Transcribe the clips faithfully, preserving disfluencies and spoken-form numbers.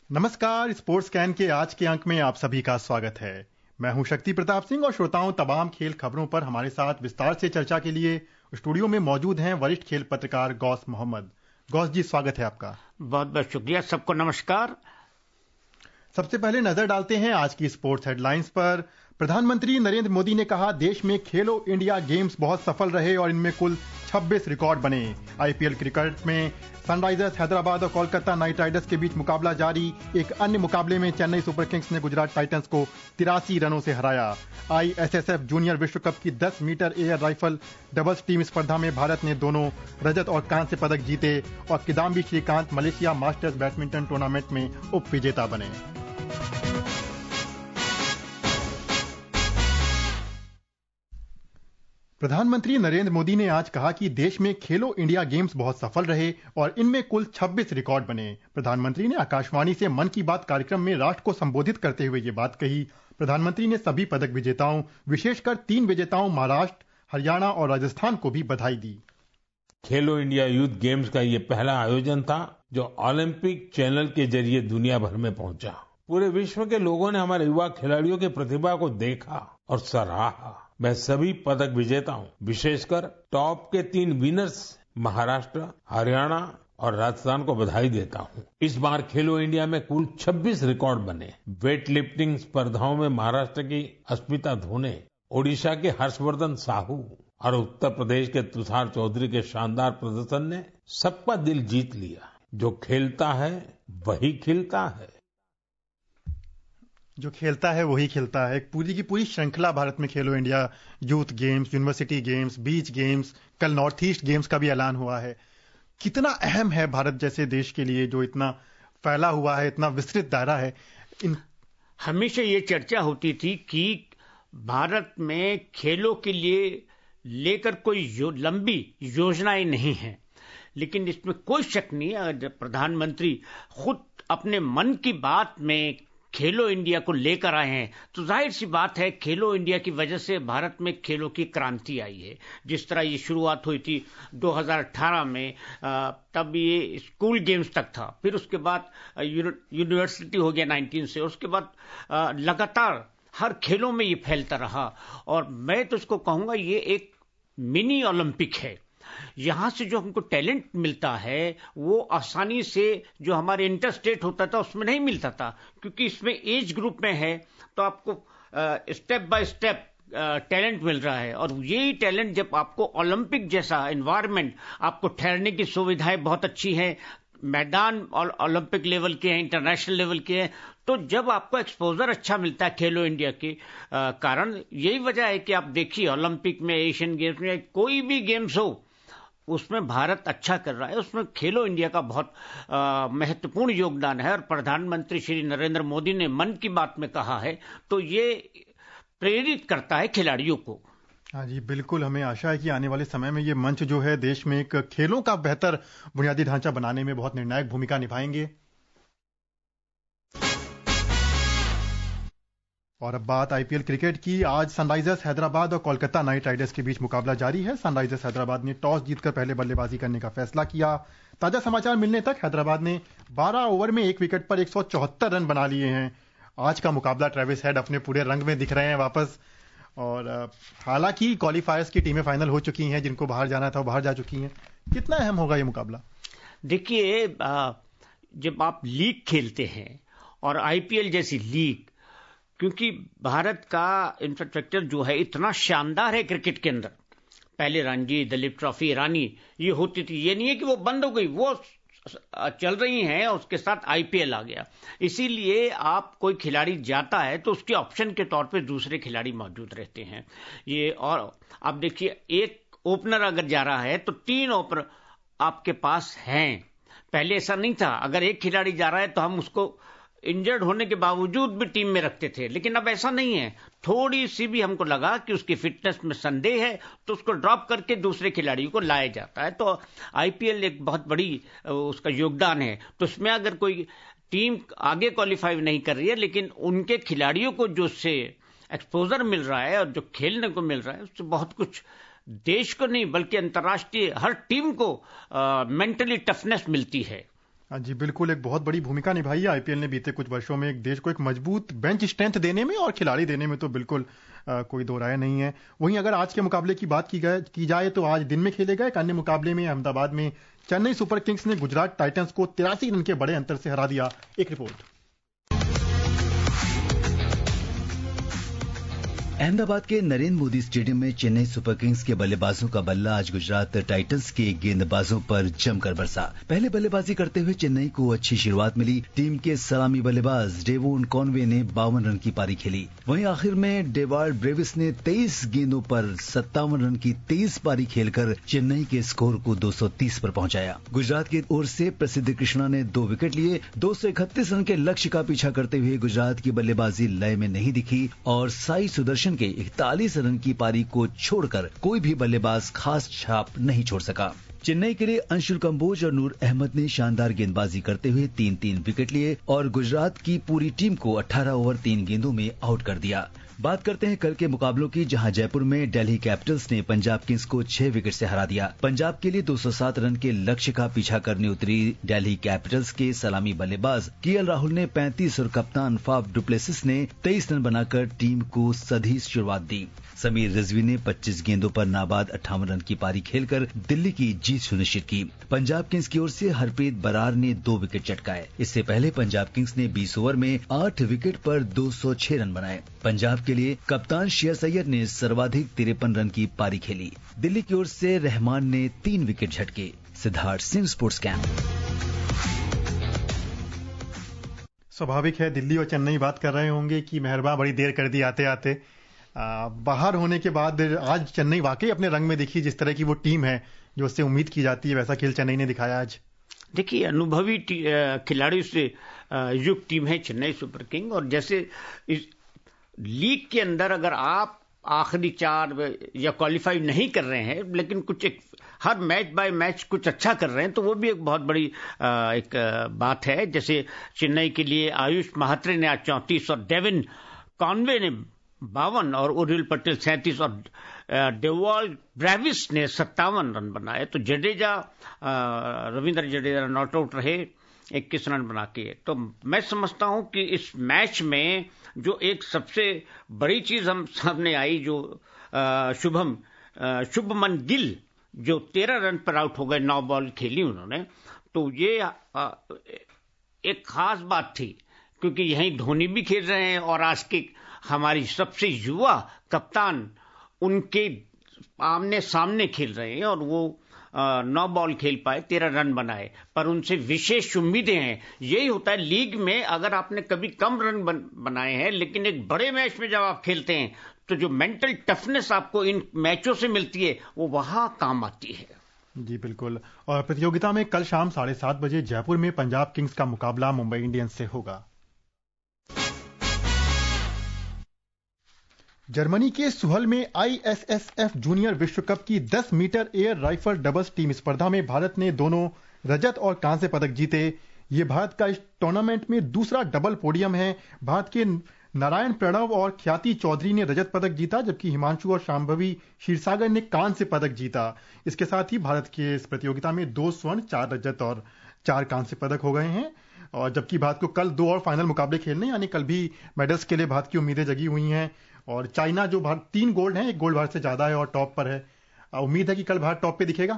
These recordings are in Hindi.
नमस्कार, स्पोर्ट्स स्कैन के आज के अंक में आप सभी का स्वागत है। मैं हूं शक्ति प्रताप सिंह और श्रोताओं तमाम खेल खबरों पर हमारे साथ विस्तार से चर्चा के लिए स्टूडियो में मौजूद हैं वरिष्ठ खेल पत्रकार गौस मोहम्मद। गौस जी, स्वागत है आपका। बहुत बहुत शुक्रिया, सबको नमस्कार। सबसे पहले नजर डालते हैं आज की स्पोर्ट्स हेडलाइंस पर। प्रधानमंत्री नरेंद्र मोदी ने कहा, देश में खेलो इंडिया गेम्स बहुत सफल रहे और इनमें कुल छब्बीस रिकॉर्ड बने। आईपीएल क्रिकेट में सनराइजर्स हैदराबाद और कोलकाता नाइट राइडर्स के बीच मुकाबला जारी। एक अन्य मुकाबले में चेन्नई सुपर किंग्स ने गुजरात टाइटंस को तिरासी रनों से हराया। आईएसएसएफ जूनियर विश्व कप की दस metre air rifle doubles team स्पर्धा में भारत ने दोनों रजत और कांस्य पदक जीते और Kidambi Srikanth Malaysia Masters badminton tournament में उप विजेता बने। प्रधानमंत्री नरेंद्र मोदी ने आज कहा कि देश में खेलो इंडिया गेम्स बहुत सफल रहे और इनमें कुल छब्बीस रिकॉर्ड बने। प्रधानमंत्री ने आकाशवाणी से मन की बात कार्यक्रम में राष्ट्र को संबोधित करते हुए ये बात कही। प्रधानमंत्री ने सभी पदक विजेताओं, विशेषकर तीन विजेताओं महाराष्ट्र, हरियाणा और राजस्थान को भी बधाई दी। खेलो इंडिया यूथ गेम्स का ये पहला आयोजन था जो ओलंपिक चैनल के जरिए दुनिया भर में पहुंचा। पूरे विश्व के लोगों ने हमारे युवा खिलाड़ियों की प्रतिभा को देखा और सराहा। मैं सभी पदक विजेताओं, विशेषकर टॉप के तीन विनर्स महाराष्ट्र, हरियाणा और राजस्थान को बधाई देता हूं। इस बार खेलो इंडिया में कुल छब्बीस रिकॉर्ड बने। वेट लिफ्टिंग स्पर्धाओं में महाराष्ट्र की अस्मिता धोने, ओडिशा के हर्षवर्धन साहू और उत्तर प्रदेश के तुषार चौधरी के शानदार प्रदर्शन ने सबका दिल जीत लिया। जो खेलता है वही खिलता है। जो खेलता है वही खिलता है। पूरी की पूरी श्रृंखला भारत में Khelo India youth games, university games, beach games, कल नॉर्थ ईस्ट गेम्स का भी ऐलान हुआ है। कितना अहम है भारत जैसे देश के लिए जो इतना फैला हुआ है, इतना विस्तृत दायरा है। इन... हमेशा ये चर्चा होती थी कि भारत में खेलों के लिए लेकर कोई यो, लंबी योजनाएं नहीं है, लेकिन इसमें कोई शक नहीं है। अगर प्रधानमंत्री खुद अपने मन की बात में खेलो इंडिया को लेकर आए हैं तो जाहिर सी बात है खेलो इंडिया की वजह से भारत में खेलों की क्रांति आई है। जिस तरह ये शुरुआत हुई थी दो हज़ार अठारह में, तब ये स्कूल गेम्स तक था, फिर उसके बाद यूनिवर्सिटी हो गया नाइनटीन से, उसके बाद लगातार हर खेलों में ये फैलता रहा। और मैं तो इसको कहूंगा ये एक मिनी ओलंपिक है। यहां से जो हमको टैलेंट मिलता है वो आसानी से जो हमारे इंटर स्टेट होता था उसमें नहीं मिलता था, क्योंकि इसमें एज ग्रुप में है तो आपको स्टेप बाय स्टेप टैलेंट मिल रहा है। और यही टैलेंट जब आपको ओलंपिक जैसा एनवायरनमेंट, आपको ठहरने की सुविधाएं बहुत अच्छी हैं, मैदान और ओलंपिक लेवल के हैं, इंटरनेशनल लेवल के हैं, तो जब आपको एक्सपोजर अच्छा मिलता है खेलो इंडिया के आ, कारण, यही वजह है कि आप देखिए ओलंपिक में, एशियन गेम्स में, कोई भी गेम्स हो उसमें भारत अच्छा कर रहा है। उसमें खेलो इंडिया का बहुत महत्वपूर्ण योगदान है। और प्रधानमंत्री श्री नरेंद्र मोदी ने मन की बात में कहा है तो ये प्रेरित करता है खिलाड़ियों को। हाँ जी, बिल्कुल। हमें आशा है कि आने वाले समय में ये मंच जो है देश में एक खेलों का बेहतर बुनियादी ढांचा बनाने में बहुत निर्णायक भूमिका निभाएंगे। और अब बात आईपीएल क्रिकेट की। आज सनराइजर्स हैदराबाद और कोलकाता नाइट राइडर्स के बीच मुकाबला जारी है। सनराइजर्स हैदराबाद ने टॉस जीतकर पहले बल्लेबाजी करने का फैसला किया। ताजा समाचार मिलने तक हैदराबाद ने बारह ओवर में एक विकेट पर एक सौ चौहत्तर रन बना लिए हैं। आज का मुकाबला ट्रेविस हेड अपने पूरे रंग में दिख रहे हैं वापस। और हालांकि क्वालिफायर्स की टीमें फाइनल हो चुकी हैं, जिनको बाहर जाना था वो बाहर जा चुकी हैं। कितना अहम होगा ये मुकाबला? देखिए, जब आप लीग खेलते हैं और आईपीएल जैसी लीग, क्योंकि भारत का इंफ्रास्ट्रक्चर जो है इतना शानदार है क्रिकेट के अंदर, पहले रणजी, दिलीप ट्रॉफी, ईरानी ये होती थी, ये नहीं है कि वो बंद हो गई, वो चल रही हैं और उसके साथ आईपीएल आ गया। इसीलिए आप कोई खिलाड़ी जाता है तो उसके ऑप्शन के तौर पे दूसरे खिलाड़ी मौजूद रहते हैं। ये और आप देखिए, एक ओपनर अगर जा रहा है तो तीन ओपनर आपके पास हैं। पहले ऐसा नहीं था, अगर एक खिलाड़ी जा रहा है तो हम उसको इंजर्ड होने के बावजूद भी टीम में रखते थे, लेकिन अब ऐसा नहीं है। थोड़ी सी भी हमको लगा कि उसकी फिटनेस में संदेह है तो उसको ड्रॉप करके दूसरे खिलाड़ियों को लाया जाता है। तो आईपीएल एक बहुत बड़ी उसका योगदान है। तो इसमें अगर कोई टीम आगे क्वालिफाई नहीं कर रही है, लेकिन उनके खिलाड़ियों को जो से एक्सपोजर मिल रहा है और जो खेलने को मिल रहा है, उससे बहुत कुछ देश को नहीं बल्कि अंतर्राष्ट्रीय हर टीम को मेंटली टफनेस मिलती है। हाँ जी, बिल्कुल एक बहुत बड़ी भूमिका निभाई है आईपीएल ने बीते कुछ वर्षों में एक देश को एक मजबूत बेंच स्ट्रेंथ देने में और खिलाड़ी देने में तो बिल्कुल आ, कोई दो राय नहीं है। वहीं अगर आज के मुकाबले की बात की, की जाए तो आज दिन में खेले गए एक अन्य मुकाबले में अहमदाबाद में चेन्नई सुपर किंग्स ने गुजरात टाइटंस को तिरासी रन के बड़े अंतर से हरा दिया। एक रिपोर्ट। अहमदाबाद के नरेंद्र मोदी स्टेडियम में चेन्नई सुपर किंग्स के बल्लेबाजों का बल्ला आज गुजरात टाइटंस के गेंदबाजों पर जमकर बरसा। पहले बल्लेबाजी करते हुए चेन्नई को अच्छी शुरुआत मिली। टीम के सलामी बल्लेबाज डेवोन कॉनवे ने बावन रन की पारी खेली। वहीं आखिर में डेवार्ड ब्रेविस ने तेईस गेंदों पर सत्तावन रन की तेज पारी खेलकर चेन्नई के स्कोर को दो सौ तीस पर पहुंचाया। गुजरात की ओर से प्रसिद्ध कृष्णा ने दो विकेट लिए। दो सौ इकतीस रन के लक्ष्य का पीछा करते हुए गुजरात की बल्लेबाजी लय में नहीं दिखी और साई सुदर्शन के इकतालीस रन की पारी को छोड़कर कोई भी बल्लेबाज खास छाप नहीं छोड़ सका। चेन्नई के लिए अंशुल कंबोज और नूर अहमद ने शानदार गेंदबाजी करते हुए तीन तीन विकेट लिए और गुजरात की पूरी टीम को अठारह ओवर तीन गेंदों में आउट कर दिया। बात करते हैं कल के मुकाबलों की, जहां जयपुर में दिल्ली कैपिटल्स ने पंजाब किंग्स को छह विकेट से हरा दिया। पंजाब के लिए दो सौ सात रन के लक्ष्य का पीछा करने उतरी दिल्ली कैपिटल्स के सलामी बल्लेबाज केएल राहुल ने पैंतीस और कप्तान फाफ डुप्लेसिस ने तेईस रन बनाकर टीम को सधी शुरुआत दी। समीर रिजवी ने पच्चीस गेंदों पर नाबाद अट्ठावन रन की पारी खेलकर दिल्ली की जीत सुनिश्चित की। पंजाब किंग्स की ओर से हरप्रीत बरार ने दो विकेट चटकाए। इससे पहले पंजाब किंग्स ने बीस ओवर में आठ विकेट पर दो सौ छह रन बनाए। पंजाब के लिए कप्तान शिया सैयद ने सर्वाधिक तिरपन रन की पारी खेली। दिल्ली की ओर से रहमान ने तीन विकेट झटके। Siddharth Singh, sports camp. स्वाभाविक है दिल्ली और चेन्नई बात कर रहे होंगे कि मेहरबा बड़ी देर कर दी आते आते। आ, बाहर होने के बाद आज चेन्नई वाकई अपने रंग में दिखी। जिस तरह की वो टीम है जो उससे उम्मीद की जाती है वैसा खेल चेन्नई ने दिखाया आज। देखिए, अनुभवी खिलाड़ियों से युक्त टीम है चेन्नई सुपर किंग। और जैसे इस लीग के अंदर अगर आप आखिरी चार या क्वालिफाई नहीं कर रहे हैं लेकिन कुछ एक हर मैच बाय मैच कुछ अच्छा कर रहे हैं तो वो भी एक बहुत बड़ी आ, एक बात है। जैसे चेन्नई के लिए आयुष महात्रे ने आज चौंतीस और डेविन कॉनवे ने बावन और उर्विल पटेल सैंतीस और डेवाल्ड ब्रेविस ने सत्तावन रन बनाए। तो जडेजा, रविंद्र जडेजा नॉट आउट रहे इक्कीस रन बना के। तो मैं समझता हूं कि इस मैच में जो एक सबसे बड़ी चीज हम सामने आई, जो शुभम शुभमन गिल जो तेरह रन पर आउट हो गए, नौ बॉल खेली उन्होंने, तो ये आ, एक खास बात थी क्योंकि यहीं धोनी भी खेल रहे हैं और आज के हमारी सबसे युवा कप्तान उनके आमने सामने खेल रहे हैं और वो नौ बॉल खेल पाए, तेरह रन बनाए। पर उनसे विशेष उम्मीदें हैं। यही होता है लीग में, अगर आपने कभी कम रन बन, बनाए हैं लेकिन एक बड़े मैच में जब आप खेलते हैं तो जो मेंटल टफनेस आपको इन मैचों से मिलती है वो वहां काम आती है। जी बिल्कुल। और प्रतियोगिता में कल शाम साढ़े सात बजे जयपुर में पंजाब किंग्स का मुकाबला मुंबई इंडियंस से होगा। जर्मनी के सुहल में आईएसएसएफ जूनियर विश्व कप की दस metre air rifle doubles team स्पर्धा में भारत ने दोनों रजत और कांस्य पदक जीते। ये भारत का इस टूर्नामेंट में दूसरा डबल पोडियम है। भारत के नारायण प्रणव और ख्याति चौधरी ने रजत पदक जीता, जबकि हिमांशु और शांभवी क्षीरसागर ने कांस्य पदक जीता। इसके साथ ही भारत के इस प्रतियोगिता में दो स्वर्ण, चार रजत और चार कांस्य पदक हो गए हैं। और जबकि भारत को कल दो और फाइनल मुकाबले खेलने, यानी कल भी मेडल्स के लिए भारत की उम्मीदें जगी हुई हैं। और चाइना जो भारत तीन गोल्ड हैं, एक गोल्ड भारत से ज्यादा है और टॉप पर है। उम्मीद है कि कल भारत टॉप पे दिखेगा।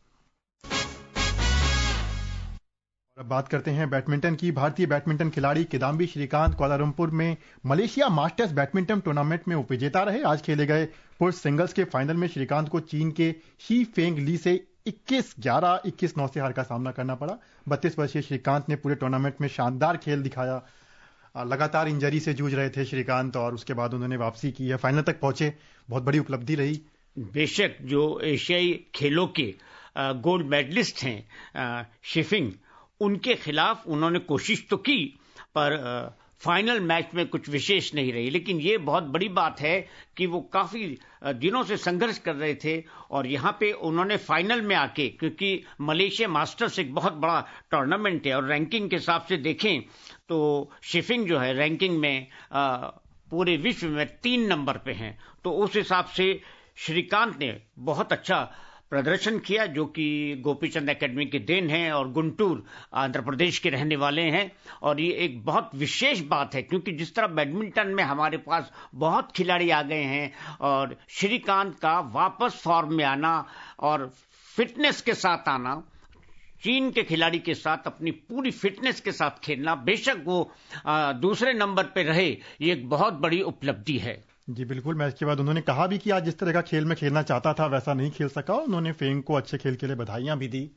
और अब बात करते हैं बैडमिंटन की। भारतीय बैडमिंटन खिलाड़ी किदाम्बी श्रीकांत कुआलालंपुर में मलेशिया मास्टर्स बैडमिंटन टूर्नामेंट में उपविजेता रहे। आज खेले गए पुरुष सिंगल्स के फाइनल में श्रीकांत को चीन के शी फेंग ली से इक्कीस ग्यारह, इक्कीस नौ से हार का सामना करना पड़ा। बत्तीस वर्षीय श्रीकांत ने पूरे टूर्नामेंट में शानदार खेल दिखाया। लगातार इंजरी से जूझ रहे थे श्रीकांत और उसके बाद उन्होंने वापसी की है, फाइनल तक पहुंचे। बहुत बड़ी उपलब्धि रही। बेशक जो एशियाई खेलों के गोल्ड मेडलिस्ट हैं शिफिंग, उनके खिलाफ उन्होंने कोशिश तो की पर फाइनल मैच में कुछ विशेष नहीं रही। लेकिन ये बहुत बड़ी बात है कि वो काफी दिनों से संघर्ष कर रहे थे और यहाँ पे उन्होंने फाइनल में आके, क्योंकि मलेशिया मास्टर्स एक बहुत बड़ा टूर्नामेंट है और रैंकिंग के हिसाब से देखें तो शिफिंग जो है रैंकिंग में आ, पूरे विश्व में तीन नंबर पे हैं। तो उस हिसाब से श्रीकांत ने बहुत अच्छा प्रदर्शन किया, जो कि गोपीचंद एकेडमी की देन है और गुंटूर आंध्र प्रदेश के रहने वाले हैं। और ये एक बहुत विशेष बात है, क्योंकि जिस तरह बैडमिंटन में हमारे पास बहुत खिलाड़ी आ गए हैं और श्रीकांत का वापस फॉर्म में आना और फिटनेस के साथ आना, चीन के खिलाड़ी के साथ अपनी पूरी फिटनेस के साथ खेलना, बेशक वो आ, दूसरे नंबर पे रहे, ये एक बहुत बड़ी उपलब्धि है। जी बिल्कुल। मैच के बाद उन्होंने कहा भी कि आज जिस तरह का खेल में खेलना चाहता था वैसा नहीं खेल सका। उन्होंने फेंग को अच्छे खेल के लिए बधाइयां भी दी।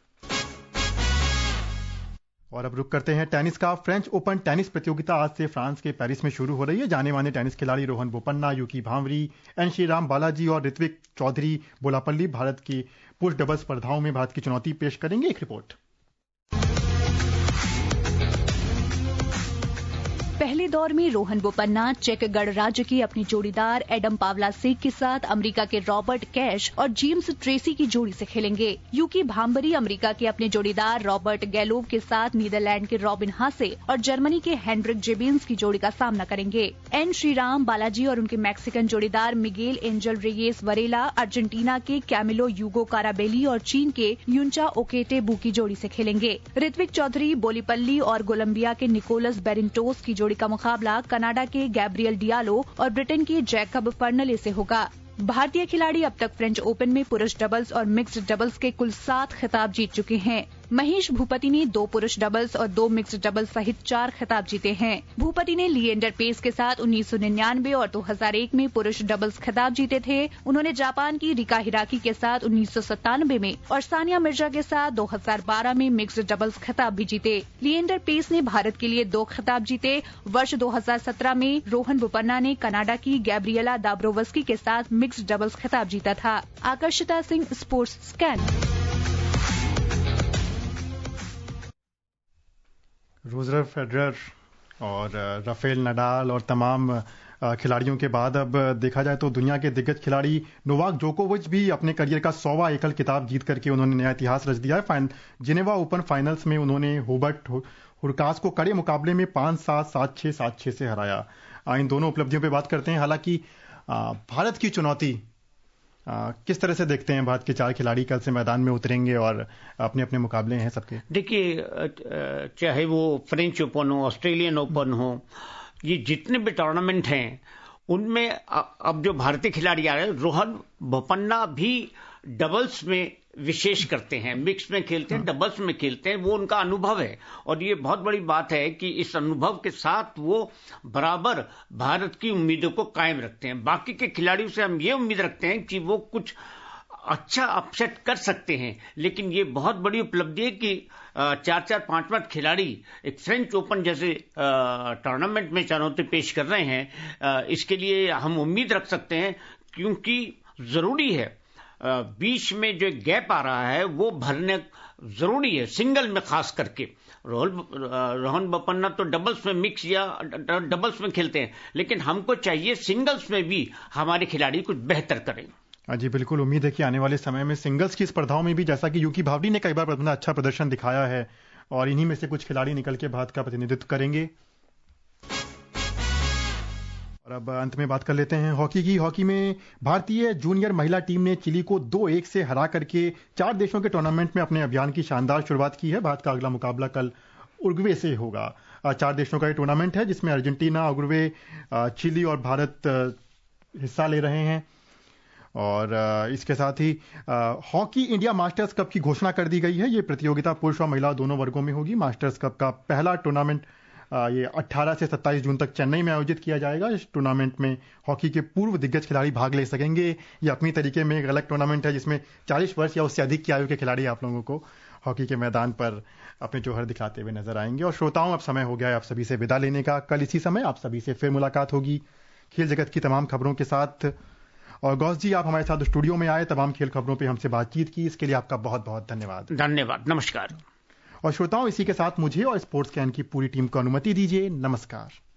और अब रुक करते हैं टेनिस का। फ्रेंच ओपन टेनिस प्रतियोगिता आज से फ्रांस के पेरिस में शुरू हो रही है। जाने माने टेनिस खिलाड़ी रोहन बोपन्ना, यूकी भांवरी, एन श्रीराम बालाजी और ऋत्विक चौधरी बोलापल्ली भारत की पुरुष डबल्स स्पर्धाओं में भारत की चुनौती पेश करेंगे। एक रिपोर्ट। पहले दौर में रोहन बोपन्ना चेक गणराज्य के अपनी जोड़ीदार एडम पावलासेक के साथ अमेरिका के रॉबर्ट कैश और जेम्स ट्रेसी की जोड़ी से खेलेंगे। यूकी भांबरी अमेरिका के अपने जोड़ीदार रॉबर्ट गैलोव के साथ नीदरलैंड के रॉबिन हासे और जर्मनी के हेनरिक जेबिन्स की जोड़ी का सामना करेंगे। एन श्रीराम बालाजी और उनके मैक्सिकन जोड़ीदार Miguel Angel Reyes Varela Argentina के कैमिलो यूगो काराबेली और चीन के यूंचा ओकेटेबू की जोड़ी से खेलेंगे। ऋत्विक चौधरी बोलीपल्ली और कोलंबिया के निकोलस बेरिंटोस की जोड़ी का मुकाबला कनाडा के गैब्रियल डियालो और ब्रिटेन के जैकब फर्नले से होगा। भारतीय खिलाड़ी अब तक फ्रेंच ओपन में पुरुष डबल्स और मिक्स्ड डबल्स के कुल सात खिताब जीत चुके हैं। महेश भूपति ने दो पुरुष डबल्स और दो मिक्स्ड डबल्स सहित चार खिताब जीते हैं। भूपति ने लिएंडर पेस के साथ उन्नीस सौ निन्यानवे और दो हज़ार एक में पुरुष डबल्स खिताब जीते थे। उन्होंने जापान की रिका हिराकी के साथ उन्नीस सौ सत्तानवे में और सानिया मिर्जा के साथ दो हज़ार बारह में मिक्स्ड डबल्स खिताब भी जीते। लिएंडर पेस ने भारत के लिए दो खिताब जीते। वर्ष दो हज़ार सत्रह में रोहन बोपन्ना ने कनाडा की गैब्रिएला दाब्रोवस्की के साथ मिक्स्ड डबल्स खिताब जीता था। Akarshita Singh, sports scan. Roger Federer और राफेल नडाल और तमाम खिलाड़ियों के बाद अब देखा जाए तो दुनिया के दिग्गज खिलाड़ी नोवाक जोकोविच भी अपने करियर का सौवा एकल खिताब जीत करके उन्होंने नया इतिहास रच दिया है। जिनेवा ओपन फाइनल्स में उन्होंने हुबर्ट हुरकास को कड़े मुकाबले में पांच सात सात छह सात छह से हराया। इन दोनों उपलब्धियों पर बात करते हैं। हालांकि भारत की चुनौती आ, किस तरह से देखते हैं? भारत के चार खिलाड़ी कल से मैदान में उतरेंगे और अपने अपने मुकाबले हैं सबके। देखिए, चाहे वो फ्रेंच ओपन हो, ऑस्ट्रेलियन ओपन हो, ये जितने भी टूर्नामेंट हैं उनमें अब जो भारतीय खिलाड़ी आ रहे हैं, रोहन बोपन्ना भी डबल्स में विशेष करते हैं, मिक्स में खेलते हैं, डबल्स में खेलते हैं। वो उनका अनुभव है और ये बहुत बड़ी बात है कि इस अनुभव के साथ वो बराबर भारत की उम्मीदों को कायम रखते हैं। बाकी के खिलाड़ियों से हम ये उम्मीद रखते हैं कि वो कुछ अच्छा अपसेट कर सकते हैं, लेकिन ये बहुत बड़ी उपलब्धि है कि चार चार पांच पांच खिलाड़ी एक फ्रेंच ओपन जैसे टूर्नामेंट में चुनौती पेश कर रहे हैं। इसके लिए हम उम्मीद रख सकते हैं, क्योंकि जरूरी है बीच में जो गैप आ रहा है वो भरने जरूरी है, सिंगल में खास करके। रोहन बोपन्ना तो डबल्स में मिक्स या डबल्स में खेलते हैं, लेकिन हमको चाहिए सिंगल्स में भी हमारे खिलाड़ी कुछ बेहतर करें। जी बिल्कुल। उम्मीद है कि आने वाले समय में सिंगल्स की स्पर्धाओं में भी, जैसा कि यूकी भावरी ने कई बार अपना अच्छा प्रदर्शन दिखाया है, और इन्हीं में से कुछ खिलाड़ी निकल के भारत का प्रतिनिधित्व करेंगे। और अब अंत में बात कर लेते हैं हॉकी की। हॉकी में भारतीय जूनियर महिला टीम ने चिली को दो एक से हरा करके चार देशों के टूर्नामेंट में अपने अभियान की शानदार शुरुआत की है। भारत का अगला मुकाबला कल उरुग्वे से होगा। चार देशों का ये टूर्नामेंट है जिसमें अर्जेंटीना, उरुग्वे, चिली और भारत हिस्सा ले रहे हैं। और इसके साथ ही हॉकी इंडिया मास्टर्स कप की घोषणा कर दी गई है। ये प्रतियोगिता पुरुष और महिला दोनों वर्गों में होगी। मास्टर्स कप का पहला टूर्नामेंट ये अठारह से सत्ताईस जून तक चेन्नई में आयोजित किया जाएगा। इस टूर्नामेंट में हॉकी के पूर्व दिग्गज खिलाड़ी भाग ले सकेंगे। ये अपनी तरीके में एक अलग टूर्नामेंट है जिसमें चालीस वर्ष या उससे अधिक की आयु के खिलाड़ी आप लोगों को हॉकी के मैदान पर अपने जौहर दिखाते हुए नजर आएंगे। और श्रोताओं, अब समय हो गया है आप सभी से विदा लेने का। कल इसी समय आप सभी से फिर मुलाकात होगी खेल जगत की तमाम खबरों के साथ। और गौस जी, आप हमारे साथ स्टूडियो में आए, तमाम खेल खबरों पे हमसे बातचीत की, इसके लिए आपका बहुत बहुत धन्यवाद। धन्यवाद, नमस्कार। और श्रोताओं, इसी के साथ मुझे और स्पोर्ट्स कैन की पूरी टीम को अनुमति दीजिए। नमस्कार।